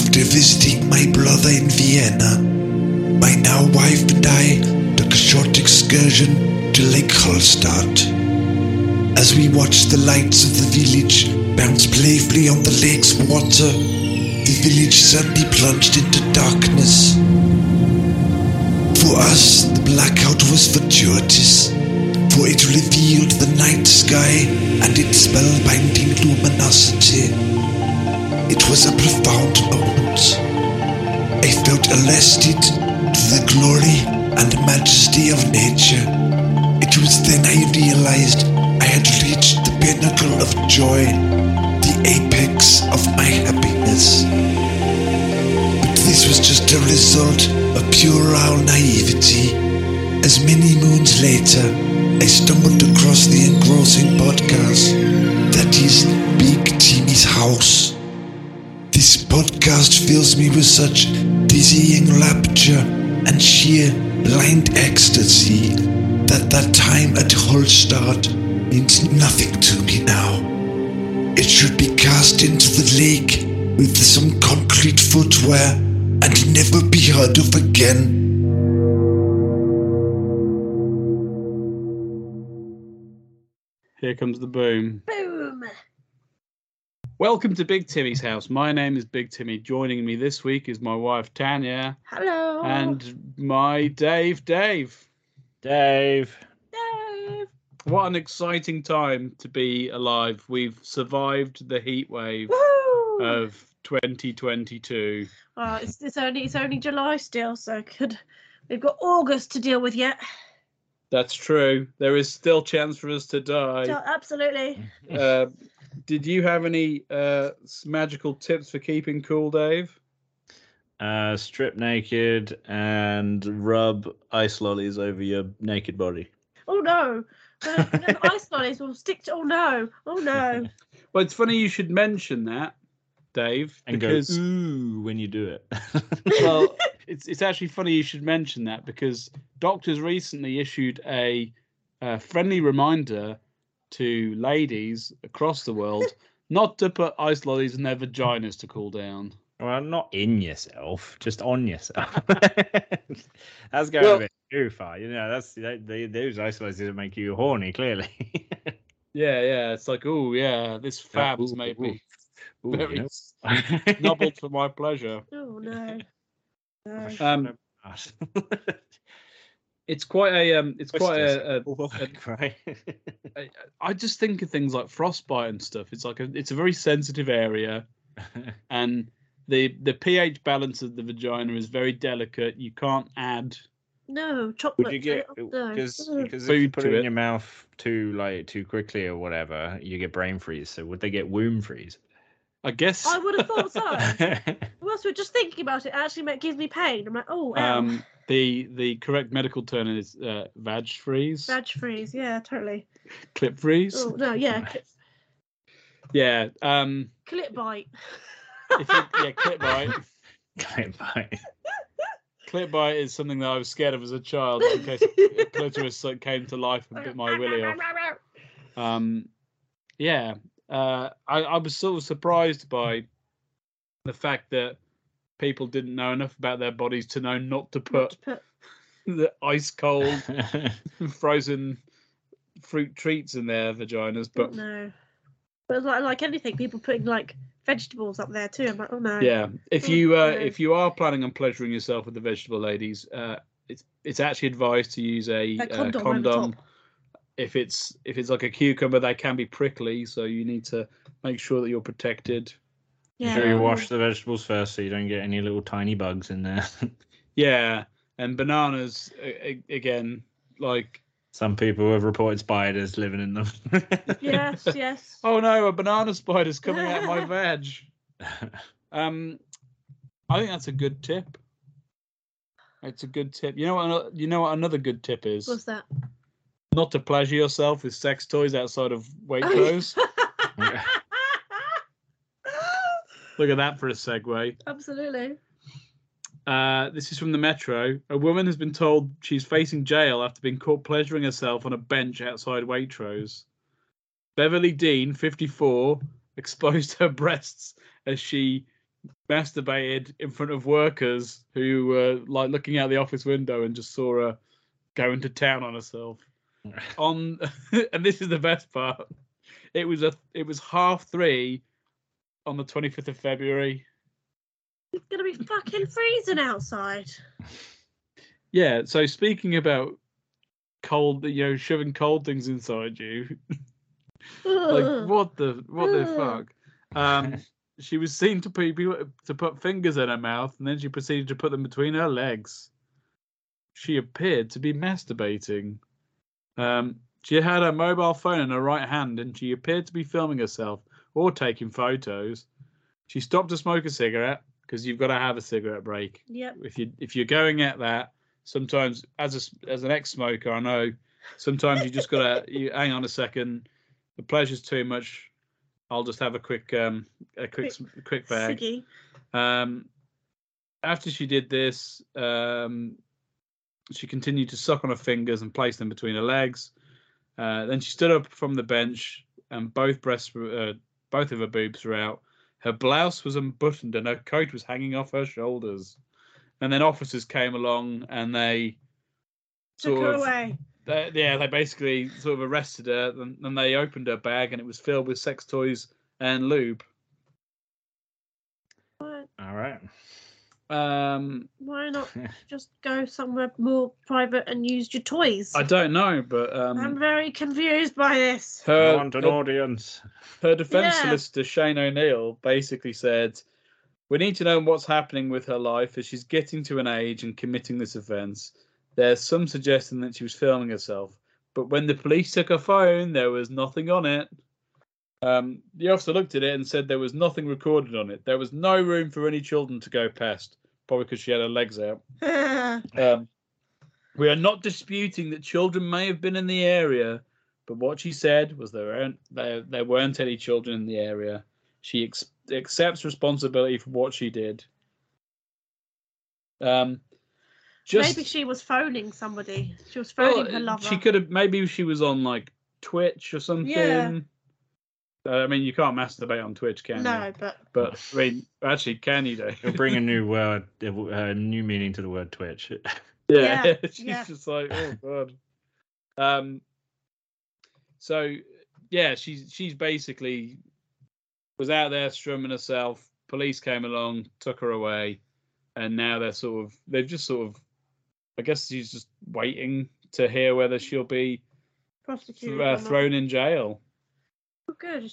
After visiting my brother in Vienna, my now wife and I took a short excursion to Lake Hallstatt. As we watched the lights of the village bounce playfully on the lake's water, the village suddenly plunged into darkness. For us, the blackout was fortuitous, for it revealed the night sky and its spellbinding luminosity. It was a profound moment. I felt arrested to the glory and majesty of nature. It was then I realized I had reached the pinnacle of joy, the apex of my happiness. But this was just a result of puerile naivety. As many moons later, I stumbled across the engrossing podcast that is Big Timmy's House. This podcast fills me with such dizzying rapture and sheer blind ecstasy that time at Hallstatt means nothing to me now. It should be cast into the lake with some concrete footwear and never be heard of again. Here comes the boom. Boom! Welcome to Big Timmy's house. My name is Big Timmy. Joining me this week is my wife Tanya. Hello! And my Dave. Dave. Dave! What an exciting time to be alive. We've survived the heat wave Woo! of 2022. Well, it's only July still, so we've got August to deal with yet. That's true. There is still chance for us to die. Absolutely. Did you have any magical tips for keeping cool, Dave? Strip naked and rub ice lollies over your naked body. Oh no! The ice lollies will stick to. Oh no! Well, it's funny you should mention that, Dave, And because go ooh when you do it. well, it's actually funny you should mention that because doctors recently issued a friendly reminder to ladies across the world not to put ice lollies in their vaginas to cool down. Well, not in yourself, just on yourself. That's going a bit too far. You know, those ice lollies didn't make you horny, clearly. Yeah. It's like, oh yeah, this fab's made me very nobbled for my pleasure. Oh no! It's quite a right. I just think of things like frostbite and stuff. It's a very sensitive area, and the pH balance of the vagina is very delicate. You can't add No chocolate. Would you get because if you put it in your mouth too quickly or whatever, you get brain freeze. So would they get womb freeze? I guess I would have thought so. Whilst we're just thinking about it, actually gives me pain. I'm like, oh, ow. The correct medical term is vag freeze. Vag freeze, yeah, totally. Clip freeze. Oh no, yeah. Yeah. Clip bite. Clip bite. Clip bite. Clip bite is something that I was scared of as a child in case a clitoris came to life and bit my willy off. I was sort of surprised by the fact that people didn't know enough about their bodies to know not to put the ice cold frozen fruit treats in their vaginas. But no, but like anything, people putting like vegetables up there too. I'm like, oh no. Yeah, if you are planning on pleasuring yourself with the vegetable ladies, it's actually advised to use a condom. If it's like a cucumber, they can be prickly, so you need to make sure that you're protected. Yeah. Sure you wash the vegetables first so you don't get any little tiny bugs in there. Yeah, and bananas again, like some people have reported spiders living in them. Yes. Oh no, a banana spider's coming out my vag. I think that's a good tip. It's a good tip. You know what another good tip is? What's that? Not to pleasure yourself with sex toys outside of Waitrose. Look at that for a segue. Absolutely. This is from the Metro. A woman has been told she's facing jail after being caught pleasuring herself on a bench outside Waitrose. Beverly Dean, 54, exposed her breasts as she masturbated in front of workers who were like looking out the office window and just saw her going to town on herself. And this is the best part. It was 3:30 on the 25th of February. It's gonna be fucking freezing outside. Yeah. So speaking about cold, shoving cold things inside you. Like what the fuck? She was seen to put fingers in her mouth, and then she proceeded to put them between her legs. She appeared to be masturbating. She had her mobile phone in her right hand, and she appeared to be filming herself or taking photos. She stopped to smoke a cigarette because you've got to have a cigarette break. Yep. If you're going at that, sometimes as an ex-smoker, I know sometimes you just gotta hang on a second. The pleasure's too much. I'll just have a quick bag. Siggy. After she did this, she continued to suck on her fingers and place them between her legs. Then she stood up from the bench, and both of her boobs were out. Her blouse was unbuttoned, and her coat was hanging off her shoulders. And then officers came along, and they Took her away. They basically sort of arrested her, and they opened her bag, and it was filled with sex toys and lube. What? All right. Why not just go somewhere more private and use your toys? I don't know, but I'm very confused by this. I want an audience. Her defense solicitor, Shane O'Neill, basically said, "We need to know what's happening with her life as she's getting to an age and committing this offence. There's some suggestion that she was filming herself, but when the police took her phone, there was nothing on it." The officer looked at it and said there was nothing recorded on it. There was no room for any children to go past, probably because she had her legs out. We are not disputing that children may have been in the area, but what she said was there weren't any children in the area. She accepts responsibility for what she did. Maybe she was phoning somebody. She was phoning her lover. She could have. Maybe she was on like Twitch or something. Yeah. I mean, you can't masturbate on Twitch, can you? No, but I mean, actually, can you? It'll bring a new word, a new meaning to the word Twitch. Yeah. She's just like, oh god. So yeah, she's basically was out there strumming herself. Police came along, took her away, and now they've just I guess she's just waiting to hear whether she'll be prosecuted, thrown in jail. Oh, good.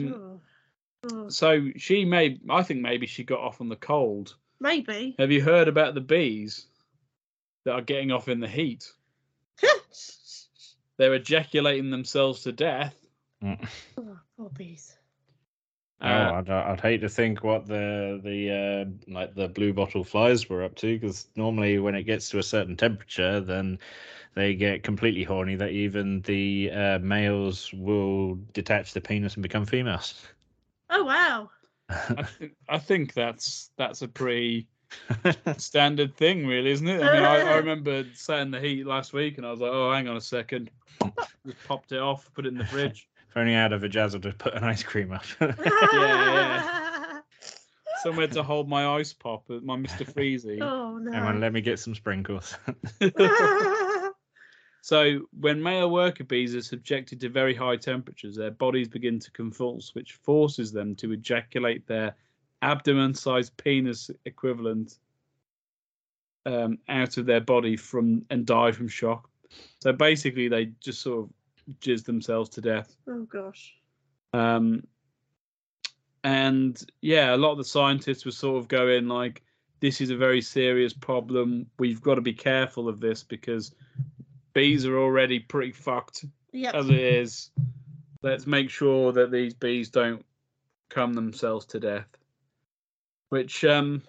So I think maybe she got off on the cold. Maybe. Have you heard about the bees that are getting off in the heat? They're ejaculating themselves to death. Oh, poor bees. I'd hate to think what the blue bottle flies were up to, because normally when it gets to a certain temperature, then they get completely horny that even the males will detach the penis and become females. Oh wow! I think that's a pretty standard thing, really, isn't it? I mean, I remember sat in the heat last week, and I was like, oh, hang on a second, just popped it off, put it in the fridge. If only I had a vajazzle to put an ice cream up. yeah. Somewhere to hold my ice pop, my Mr. Freezy. Oh no! Hang on, let me get some sprinkles. So, when male worker bees are subjected to very high temperatures, their bodies begin to convulse, which forces them to ejaculate their abdomen-sized penis equivalent out of their body and die from shock. So basically, they just sort of jizz themselves to death. Oh gosh. And yeah, a lot of the scientists were sort of going like, "This is a very serious problem. We've got to be careful of this because bees are already pretty fucked as it is. Let's make sure that these bees don't come themselves to death." Which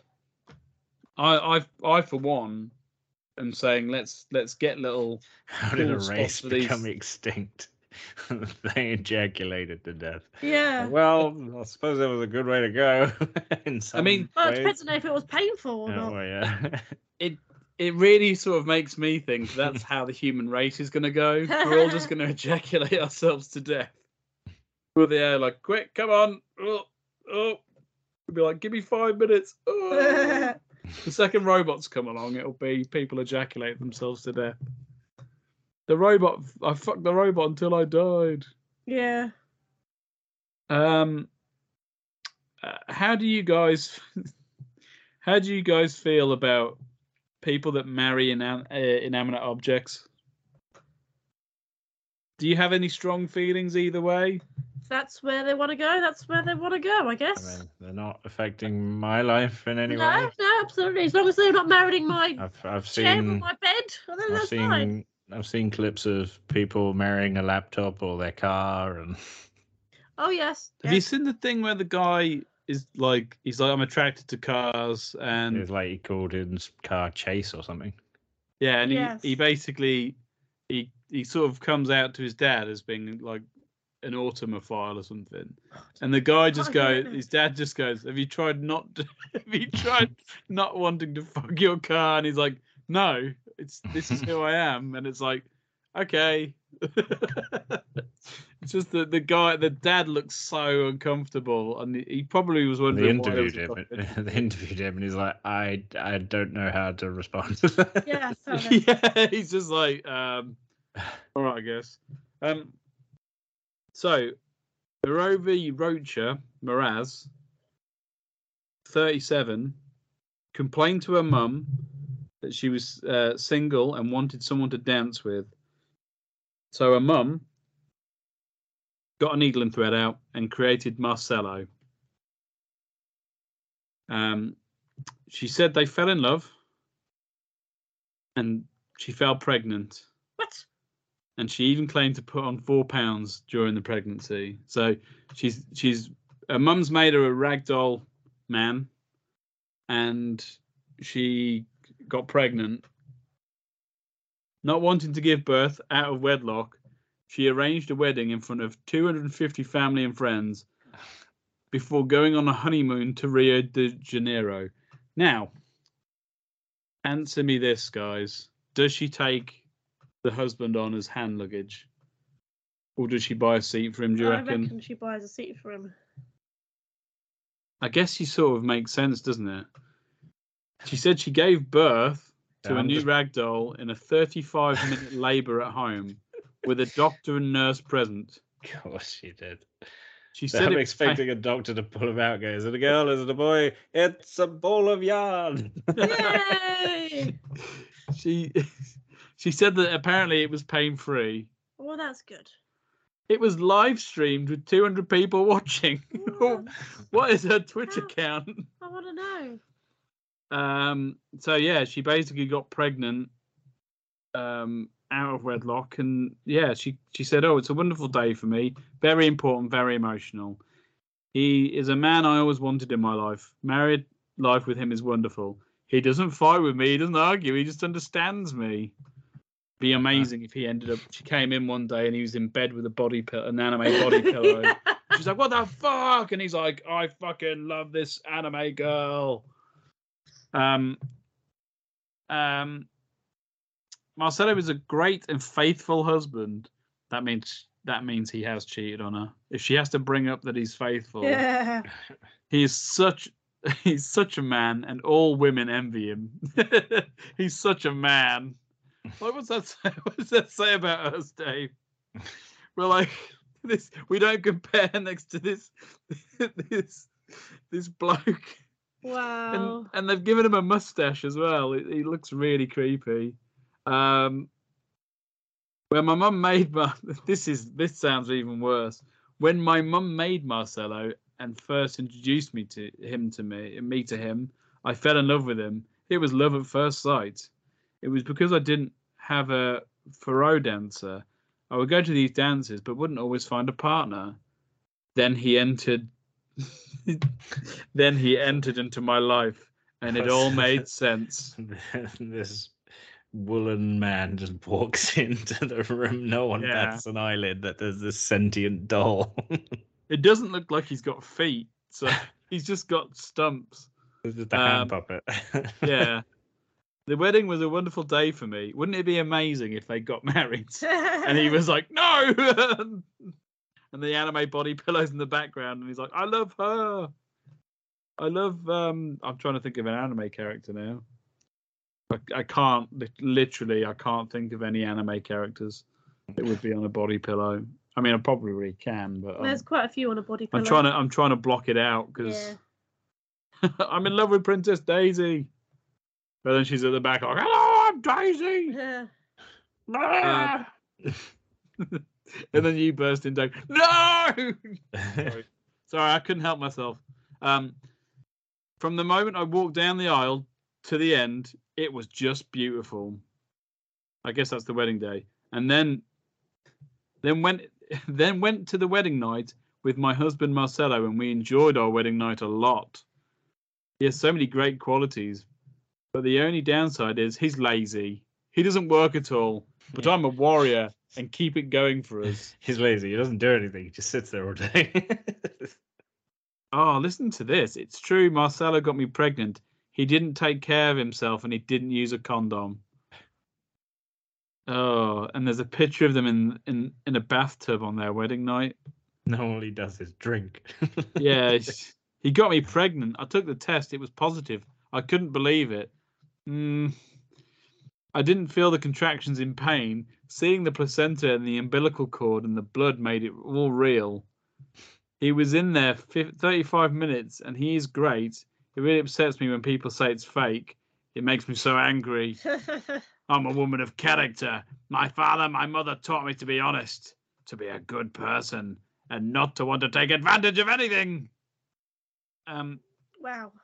I for one am saying let's get little. How did a race become extinct? They ejaculated to death. Yeah. Well, I suppose that was a good way to go. I mean, well, it depends on if it was painful or not. Well, yeah. It really sort of makes me think that's how the human race is going to go. We're all just going to ejaculate ourselves to death. With the air, like, quick, come on. Oh. It'll be like, give me 5 minutes. Oh. The second robots come along, it'll be people ejaculate themselves to death. The robot, I fucked the robot until I died. Yeah. How do you guys feel about people that marry inanimate objects? Do you have any strong feelings either way? If that's where they want to go, that's where they want to go, I guess. I mean, they're not affecting my life in any way. No, absolutely. As long as they're not marrying my I've chair or seen my bed, then that's fine. I've seen clips of people marrying a laptop or their car, and Oh yes. Have you seen the thing where the guy is like, he's like, I'm attracted to cars, it and was like he called in car chase or something. yeah, and Yes. he basically he sort of comes out to his dad as being like an automophile or something, and the guy just goes, his dad just goes, have you tried not wanting to fuck your car? And he's like, no, this is who I am. And it's like, okay. It's just that the dad looks so uncomfortable, and he probably was wondering why there was a documentary. They interviewed him, and he's like, I don't know how to respond to that. Yeah. Yeah, he's just like, all right, I guess. So, Mirovi Rocha Miraz, 37, complained to her mum that she was single and wanted someone to dance with. So her mum got a needle and thread out and created Marcelo. She said they fell in love, and she fell pregnant. What? And she even claimed to put on 4 pounds during the pregnancy. So her mum's made her a ragdoll man, and she got pregnant. Not wanting to give birth out of wedlock, she arranged a wedding in front of 250 family and friends before going on a honeymoon to Rio de Janeiro. Now, answer me this, guys. Does she take the husband on as hand luggage? Or does she buy a seat for him, do you reckon? I reckon she buys a seat for him. I guess she sort of makes sense, doesn't it? She said she gave birth to a new ragdoll in a 35-minute labour at home with a doctor and nurse present. Of course she did. She said I'm expecting a doctor to pull him out. Goes, is it a girl? Is it a boy? It's a ball of yarn. Yay! She said that apparently it was pain-free. Well, that's good. It was live streamed with 200 people watching. What is her Twitch account? I want to know. So yeah, she basically got pregnant out of wedlock, and yeah, she said, oh, it's a wonderful day for me, very important, very emotional. He is a man I always wanted in my life. Married life with him is wonderful. He doesn't fight with me, he doesn't argue, he just understands me. Be amazing if he ended up, she came in one day and he was in bed with an anime body pillow. She's like, what the fuck? And he's like, I fucking love this anime girl. Marcelo is a great and faithful husband. That means he has cheated on her. If she has to bring up that he's faithful, Yeah. he's such a man, and all women envy him. He's such a man. Like, what's that say? What does that say about us, Dave? We're like this. We don't compare next to this bloke. Wow. And they've given him a mustache as well. He looks really creepy. When my mum made this sounds even worse. When my mum made Marcelo and first introduced me to him, I fell in love with him. It was love at first sight. It was because I didn't have a Faro dancer. I would go to these dances, but wouldn't always find a partner. Then he entered into my life, and it all made sense. This woolen man just walks into the room. No one bats an eyelid that there's this sentient doll. It doesn't look like he's got feet, so he's just got stumps. It's just a hand puppet. Yeah. The wedding was a wonderful day for me. Wouldn't it be amazing if they got married? And he was like, no! And the anime body pillows in the background, and he's like, I love her. I love. I'm trying to think of an anime character now. I can't literally. I can't think of any anime characters that would be on a body pillow. I mean, I probably really can, but There's quite a few on a body pillow. I'm trying to block it out because I'm in love with Princess Daisy. But then she's at the back like, "Hello, I'm Daisy." And then you burst into no. Sorry, I couldn't help myself. From the moment I walked down the aisle to the end, it was just beautiful. I guess that's the wedding day, and then went to the wedding night with my husband Marcelo, and we enjoyed our wedding night a lot. He has so many great qualities, but the only downside is he's lazy. He doesn't work at all. But I'm a warrior and keep it going for us. He's lazy. He doesn't do anything. He just sits there all day. Oh, listen to this. It's true. Marcelo got me pregnant. He didn't take care of himself and he didn't use a condom. Oh, and there's a picture of them in a bathtub on their wedding night. No, all he does is drink. Yeah, he got me pregnant. I took the test. It was positive. I couldn't believe it. I didn't feel the contractions in pain. Seeing the placenta and the umbilical cord and the blood made it all real. He was in there 35 minutes and he is great. It really upsets me when people say it's fake. It makes me so angry. I'm a woman of character. My father, my mother taught me to be honest, to be a good person, and not to want to take advantage of anything. Wow.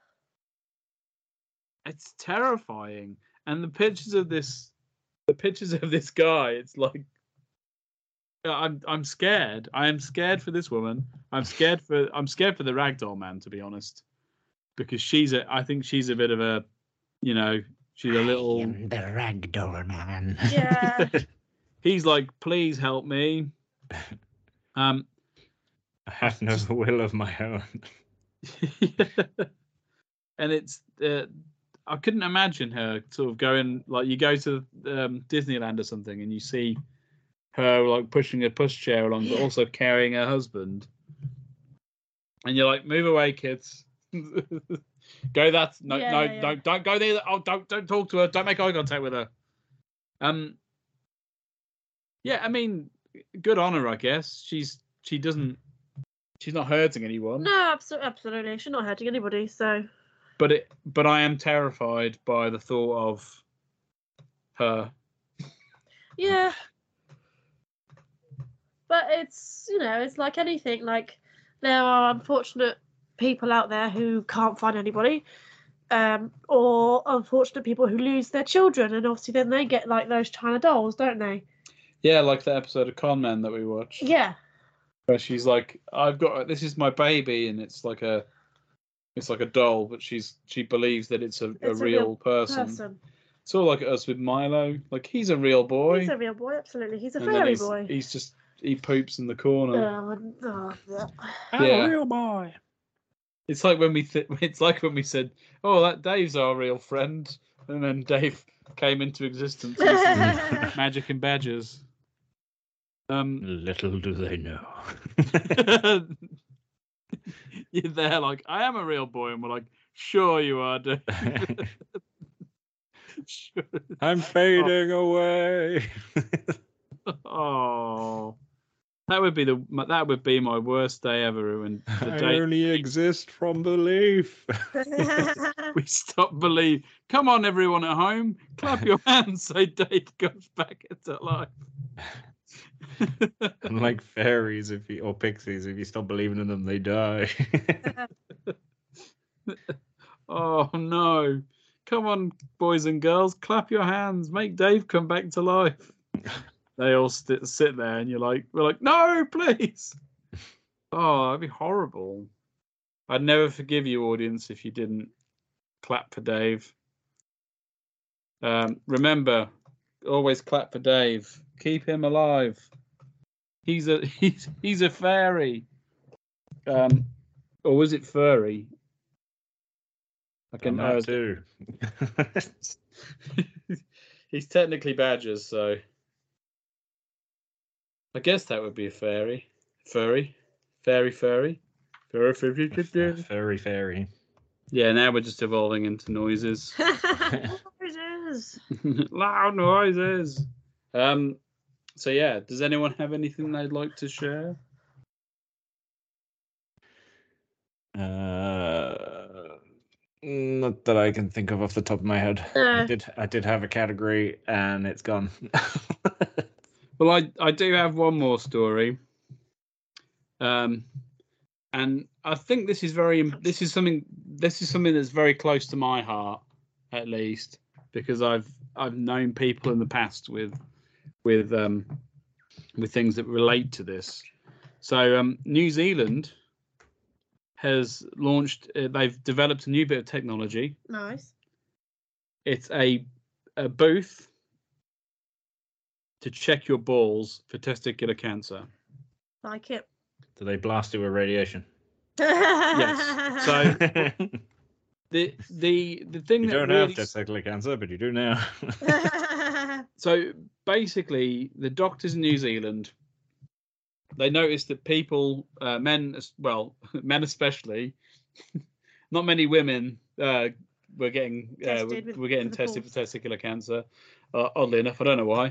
It's terrifying. And the pictures of this guy, it's like I'm scared. I am scared for this woman. I'm scared for the ragdoll man, to be honest, because I think she's a bit of a, she's a little. I am the ragdoll man. Yeah. He's like, please help me. I have no will of my own. And it's. I couldn't imagine her sort of going like you go to Disneyland or something and you see her like pushing a pushchair along, but also carrying her husband, and you're like, "Move away, kids! Go that don't go there! Oh, don't talk to her! Don't make eye contact with her!" Yeah, I mean, good on her, I guess. She's not hurting anyone. No, absolutely, she's not hurting anybody. So. But I am terrified by the thought of her. Yeah. But it's like anything. Like there are unfortunate people out there who can't find anybody, or unfortunate people who lose their children, and obviously then they get like those China dolls, don't they? Yeah, like the episode of Con Man that we watched. Yeah. Where she's like, this is my baby, and it's like a doll, but she believes that it's a real person. It's all like us with Milo. Like he's a real boy. He's a real boy, absolutely. He's a fairy boy. He poops in the corner. I'm a real boy. It's like when we said, "Oh, that Dave's our real friend," and then Dave came into existence. Magic and Badgers. Little do they know. You're there like, I am a real boy, and we're like, sure you are, Dave. Sure. I'm fading away. Oh, that would be my worst day ever. When I only exist from belief. We stop belief. Come on, everyone at home, clap your hands. Say Dave goes back into life. Like fairies, or pixies, if you stop believing in them, they die. Oh no! Come on, boys and girls, clap your hands. Make Dave come back to life. They all sit there, and we're like, no, please. Oh, that'd be horrible. I'd never forgive you, audience, if you didn't clap for Dave. Remember, always clap for Dave. Keep him alive. He's a fairy. Or was it furry? I can know too. He's technically Badgers, so I guess that would be a fairy. Furry. Fairy. Fairy. Yeah, now we're just evolving into noises. Noises. Loud noises. So yeah, does anyone have anything they'd like to share? Not that I can think of off the top of my head. I did have a category and it's gone. Well, I do have one more story. And I think this is something that's very close to my heart, at least, because I've known people in the past with things that relate to this. So New Zealand has launched. They've developed a new bit of technology. Nice. It's a booth to check your balls for testicular cancer. Like it. Do they blast it with radiation? Yes. So the thing you that don't really... have testicular cancer, but you do now. So basically, the doctors in New Zealand, they noticed that people, men especially, not many women were getting tested for testicular cancer. Oddly enough, I don't know why.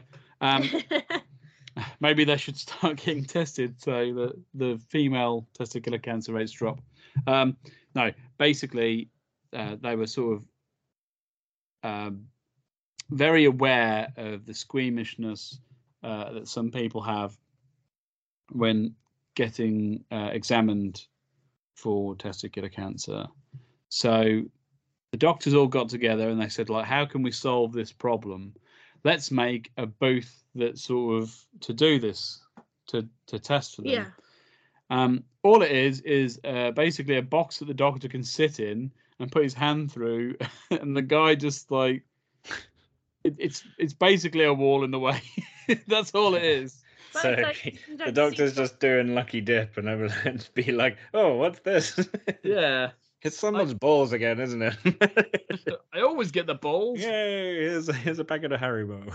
Maybe they should start getting tested so that the female testicular cancer rates drop. No, basically, they were sort of very aware of the squeamishness that some people have when getting examined for testicular cancer. So the doctors all got together and they said, like, how can we solve this problem? Let's make a booth that sort of to do this, to test for them. Yeah. All it is basically a box that the doctor can sit in and put his hand through, and the guy just like it's basically a wall in the way. That's all it is. So the doctor's just doing lucky dip, and everyone be like, "Oh, what's this?" Yeah. It's someone's balls again, isn't it? I always get the balls. Yay! Here's a packet of Haribo.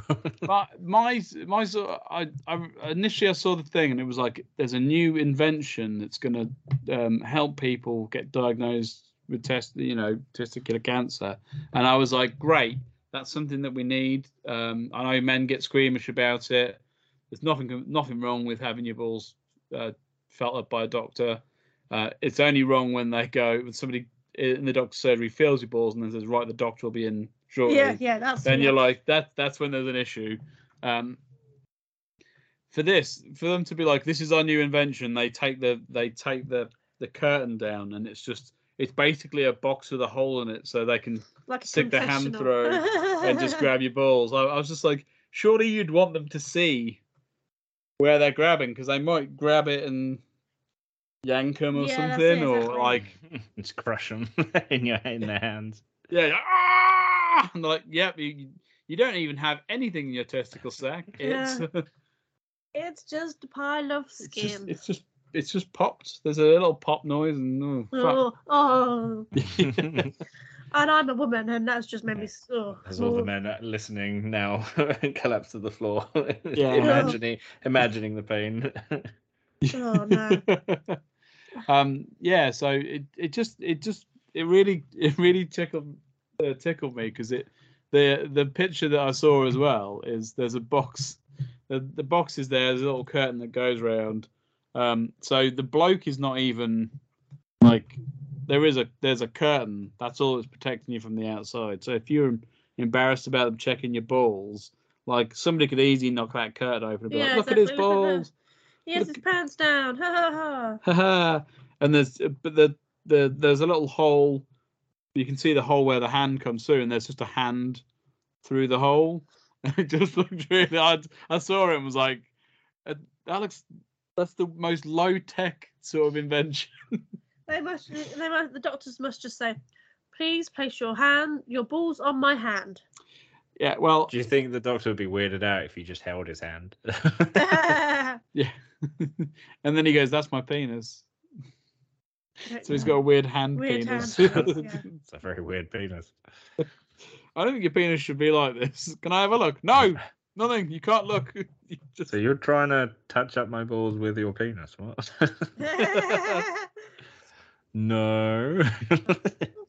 I initially saw the thing and it was like, there's a new invention that's going to help people get diagnosed with testicular cancer, and I was like, great, that's something that we need. I know men get squeamish about it. There's nothing wrong with having your balls felt up by a doctor. It's only wrong when somebody in the doctor's surgery feels your balls and then says, right, the doctor will be in shortly. Yeah, that's. Then you're like, that's when there's an issue. For them to be like, this is our new invention, they take the curtain down, and it's basically a box with a hole in it, so they can like stick their hand through and just grab your balls. I was just like, surely you'd want them to see where they're grabbing, because they might grab it and yank them or something, or like just crush them in their hands. Yeah, and like, yep, you don't even have anything in your testicle sac. It's just a pile of skin. It's just popped. There's a little pop noise, and And I'm a woman, and that's just made me so. As all the men listening now collapse to the floor, yeah, imagining the pain. Oh no. Yeah, so it really tickled me, because the picture that I saw as well is there's a box. The box is there. There's a little curtain that goes round. So the bloke is not even like, there's a curtain. That's all that's protecting you from the outside. So if you're embarrassed about them checking your balls, like, somebody could easily knock that curtain open and be like, look at his balls. He has his pants down. Ha ha ha. Ha. And there's a little hole. You can see the hole where the hand comes through, and there's just a hand through the hole. It just looked really odd. I saw it and was like, that's the most low tech sort of invention. The doctors must just say, please place your balls on my hand. Yeah, well, do you think the doctor would be weirded out if you just held his hand? Yeah. And then he goes, that's my penis. So he's got a weird penis. Yeah. It's a very weird penis. I don't think your penis should be like this. Can I have a look? No, nothing. You can't look. So you're trying to touch up my balls with your penis? What? No. It's not.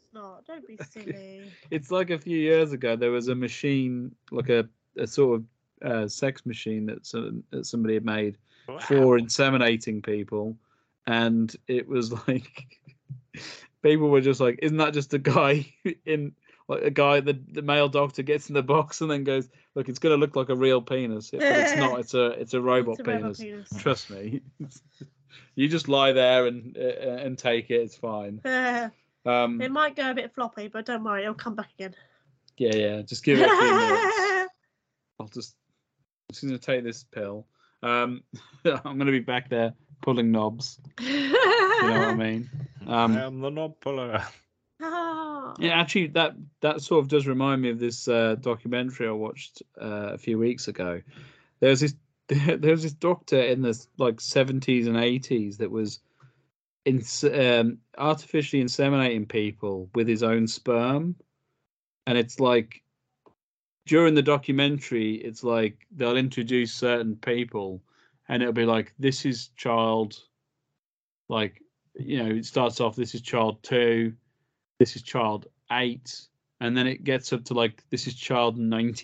don't be silly. It's like a few years ago, there was a machine, like a sort of sex machine that somebody had made for inseminating people. And it was like, people were just like, isn't that just a guy the male doctor gets in the box and then goes, look, it's going to look like a real penis. But it's not, it's a robot penis. Trust me. You just lie there and take it. It's fine. It might go a bit floppy, but don't worry, it'll come back again. Yeah. Just give it a few minutes. I'm just going to take this pill. I'm going to be back there pulling knobs. You know what I mean? I am the knob puller. Yeah, actually, that sort of does remind me of this documentary I watched a few weeks ago. There was this doctor in the like 70s and 80s that was artificially inseminating people with his own sperm, and it's like during the documentary, it's like they'll introduce certain people, and it'll be like, this is child, like, it starts off, this is child 2, this is child 8, and then it gets up to like, this is child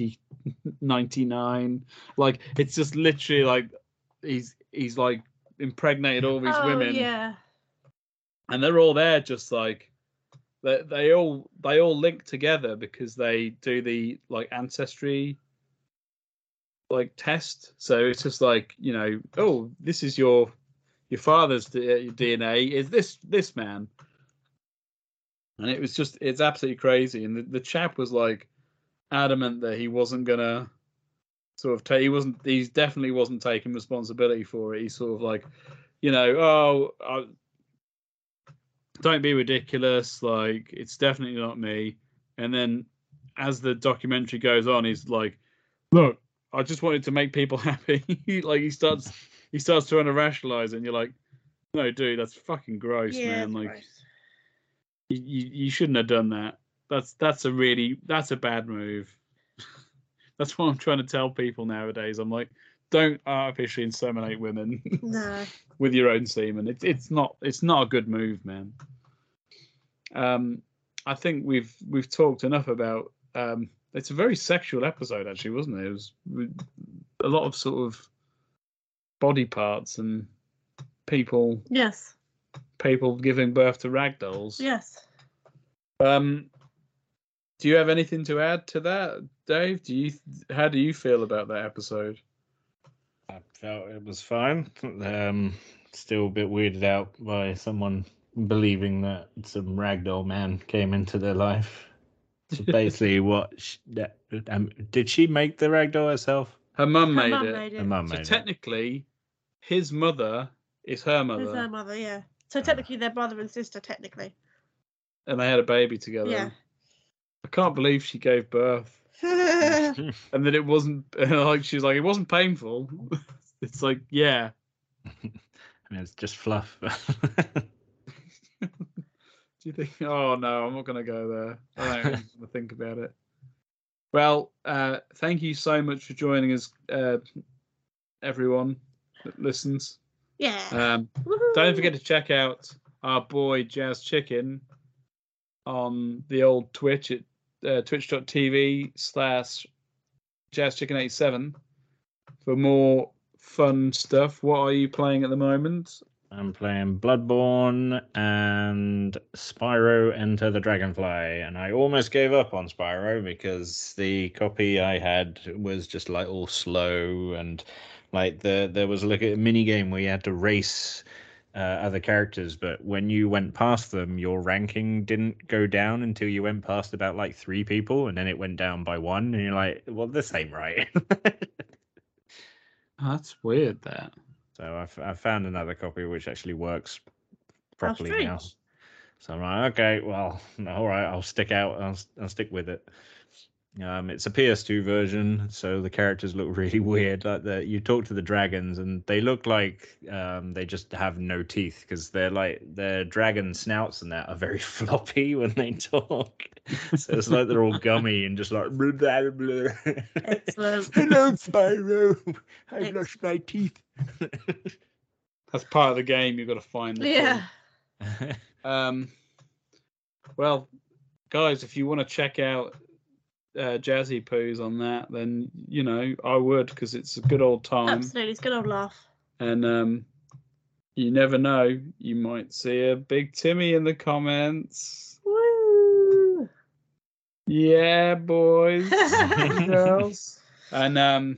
99. Like, it's just literally like he's like impregnated all these women. Yeah. And they're all there just like they all link together because they do the like ancestry like test. So it's just like, oh, this is your father's DNA is this man. And it's absolutely crazy. And the chap was like adamant that he wasn't gonna sort of he definitely wasn't taking responsibility for it. He's sort of like, don't be ridiculous, like, it's definitely not me. And then as the documentary goes on, he's like, look, I just wanted to make people happy. Like, he starts trying to rationalize it, and you're like, no, dude, that's fucking gross, man. Like, gross. You shouldn't have done that. That's a bad move. That's what I'm trying to tell people nowadays. I'm like, don't artificially inseminate women. No. With your own semen. It's not a good move, man. I think we've talked enough about. It's a very sexual episode, actually, wasn't it? It was a lot of sort of body parts and people. Yes. People giving birth to ragdolls. Yes. Do you have anything to add to that, Dave? How do you feel about that episode? I felt it was fine. Still a bit weirded out by someone believing that some ragdoll man came into their life. So basically, did she make the ragdoll herself? Her mum made it. Her mum made it. So technically, his mother is her mother. It's her mother, yeah. So technically, they're brother and sister, technically. And they had a baby together. Yeah. I can't believe she gave birth. And then it wasn't like she was like, it wasn't painful. It's like, yeah. I mean, it's just fluff. Do you think? Oh no, I'm not going to go there. I don't even want to think about it. Well, thank you so much for joining us, everyone that listens. Yeah. Don't forget to check out our boy Jazz Chicken on the old Twitch at twitch.tv/JazzChicken87 for more fun stuff. What are you playing at the moment? I'm playing Bloodborne and Spyro Enter the Dragonfly, and I almost gave up on Spyro because the copy I had was just like all slow, and like there was like a mini game where you had to race other characters, but when you went past them, your ranking didn't go down until you went past about like 3 people, and then it went down by 1, and you're like, well, this ain't right. That's weird, that. So I found another copy which actually works properly now. So I'm like, okay, well, all right, I'll stick out. I'll stick with it. It's a PS2 version, so the characters look really weird. Like you talk to the dragons, and they look like they just have no teeth because their dragon snouts and that are very floppy when they talk. So it's like they're all gummy and just like blah, blah, blah. Excellent. Hello, Spyro. I've lost my teeth. That's part of the game. You've got to find the yeah. Well, guys, if you want to check out Jazzy Poos on that, then I would, because it's a good old time. Absolutely, it's a good old laugh. And you never know, you might see a Big Timmy in the comments. Woo! Yeah, boys and girls. And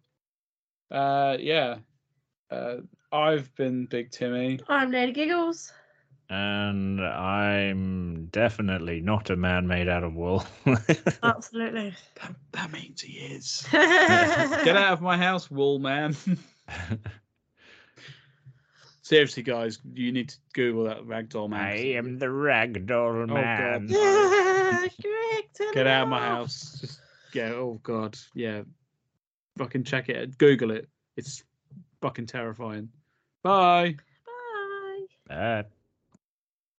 I've been Big Timmy. I'm Lady Giggles. And I'm definitely not a man made out of wool. Absolutely. That means he is. Get out of my house, wool man. Seriously, guys, you need to Google that Ragdoll Man. I am the Ragdoll Man. God. Get out of my house. Just oh God. Yeah. Fucking check it. Google it. It's fucking terrifying. Bye. Bye. Bye.